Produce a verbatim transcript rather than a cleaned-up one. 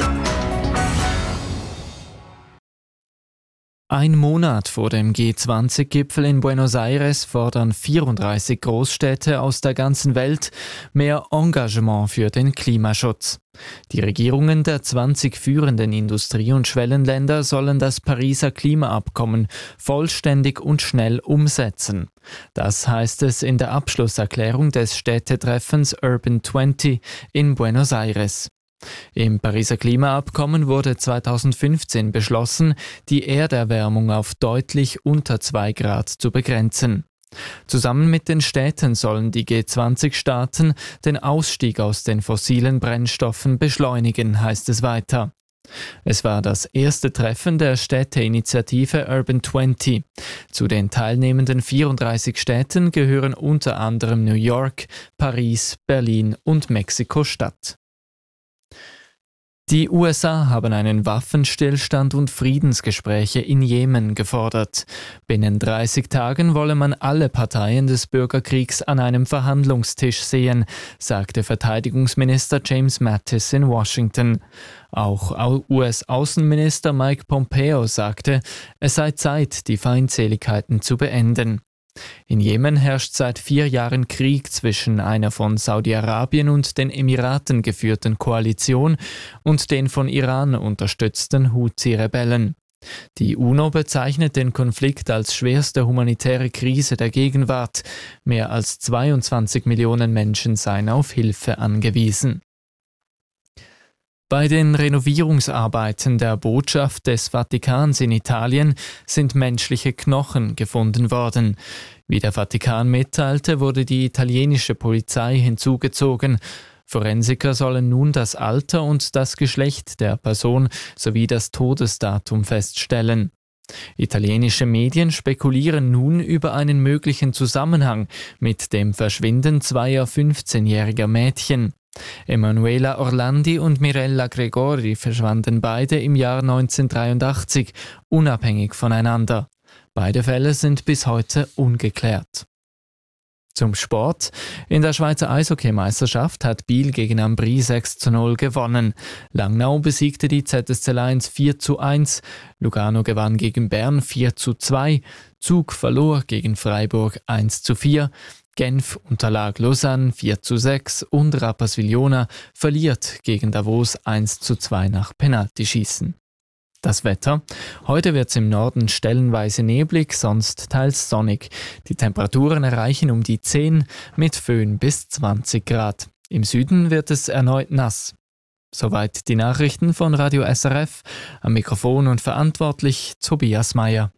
Ein Monat vor dem G zwanzig Gipfel in Buenos Aires fordern vierunddreißig Großstädte aus der ganzen Welt mehr Engagement für den Klimaschutz. Die Regierungen der zwanzig führenden Industrie- und Schwellenländer sollen das Pariser Klimaabkommen vollständig und schnell umsetzen. Das heißt es in der Abschlusserklärung des Städtetreffens Urban zwanzig in Buenos Aires. Im Pariser Klimaabkommen wurde zweitausendfünfzehn beschlossen, die Erderwärmung auf deutlich unter zwei Grad zu begrenzen. Zusammen mit den Städten sollen die G zwanzig Staaten den Ausstieg aus den fossilen Brennstoffen beschleunigen, heißt es weiter. Es war das erste Treffen der Städteinitiative Urban zwanzig. Zu den teilnehmenden vierunddreißig Städten gehören unter anderem New York, Paris, Berlin und Mexiko-Stadt. Die U S A haben einen Waffenstillstand und Friedensgespräche in Jemen gefordert. Binnen dreißig Tagen wolle man alle Parteien des Bürgerkriegs an einem Verhandlungstisch sehen, sagte Verteidigungsminister James Mattis in Washington. Auch U S-Außenminister Mike Pompeo sagte, es sei Zeit, die Feindseligkeiten zu beenden. In Jemen herrscht seit vier Jahren Krieg zwischen einer von Saudi-Arabien und den Emiraten geführten Koalition und den von Iran unterstützten Houthi-Rebellen. Die UNO bezeichnet den Konflikt als schwerste humanitäre Krise der Gegenwart. Mehr als zweiundzwanzig Millionen Menschen seien auf Hilfe angewiesen. Bei den Renovierungsarbeiten der Botschaft des Vatikans in Italien sind menschliche Knochen gefunden worden. Wie der Vatikan mitteilte, wurde die italienische Polizei hinzugezogen. Forensiker sollen nun das Alter und das Geschlecht der Person sowie das Todesdatum feststellen. Italienische Medien spekulieren nun über einen möglichen Zusammenhang mit dem Verschwinden zweier fünfzehnjähriger Mädchen. Emanuela Orlandi und Mirella Gregori verschwanden beide im Jahr neunzehnhundertdreiundachtzig, unabhängig voneinander. Beide Fälle sind bis heute ungeklärt. Zum Sport. In der Schweizer Eishockeymeisterschaft hat Biel gegen Ambri sechs zu null gewonnen. Langnau besiegte die Z S C Lions vier zu eins. Lugano gewann gegen Bern vier zu zwei. Zug verlor gegen Freiburg eins zu vier. Genf unterlag Lausanne vier zu sechs und Rapperswil-Jona verliert gegen Davos eins zu zwei nach Penaltyschießen. Das Wetter. Heute wird es im Norden stellenweise neblig, sonst teils sonnig. Die Temperaturen erreichen um die zehn mit Föhn bis zwanzig Grad. Im Süden wird es erneut nass. Soweit die Nachrichten von Radio S R F. Am Mikrofon und verantwortlich Tobias Meyer.